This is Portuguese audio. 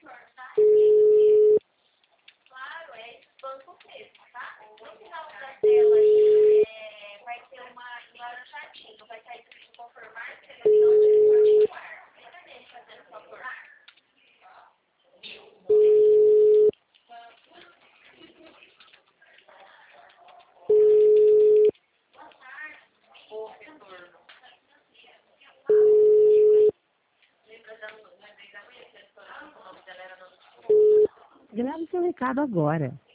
Claro, é banco mesmo, tá? No final da tela aí, vai ter uma laranjadinho, vai estar escrito confirmar, seleção de continuar. Você deixa fazendo confirmar? O retorno. Lembra da mulher que o nome dela era Grave seu recado agora.